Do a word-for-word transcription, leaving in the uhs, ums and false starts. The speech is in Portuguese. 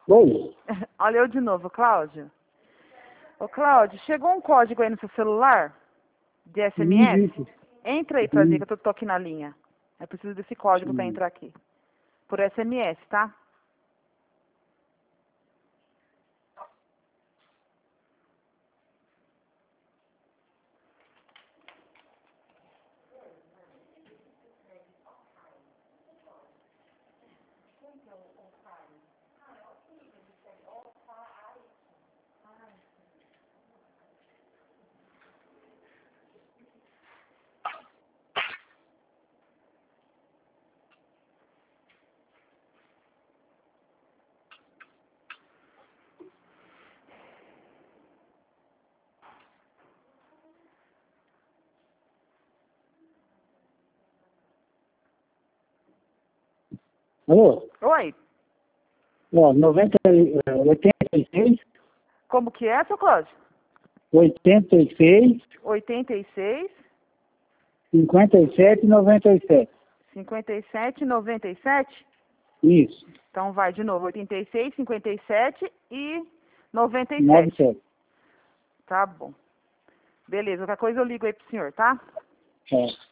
Oi? Olha eu de novo, Cláudio. Ô, Cláudio, chegou um código aí no seu celular de S M S? Isso. Entra aí pra ver que eu tô, tô aqui na linha. Eu preciso desse código pra entrar aqui. Por S M S, tá? Alô? Oi, Ó, noventa, eh, oitenta e seis, como que é, seu Cláudio? oitenta e seis, oitenta e seis, cinquenta e sete, noventa e sete. cinquenta e sete, noventa e sete? Isso. Então vai de novo, oitenta e seis, cinquenta e sete e noventa e noventa e sete. sete. Tá bom. Beleza, qualquer coisa eu ligo aí pro senhor, tá? É.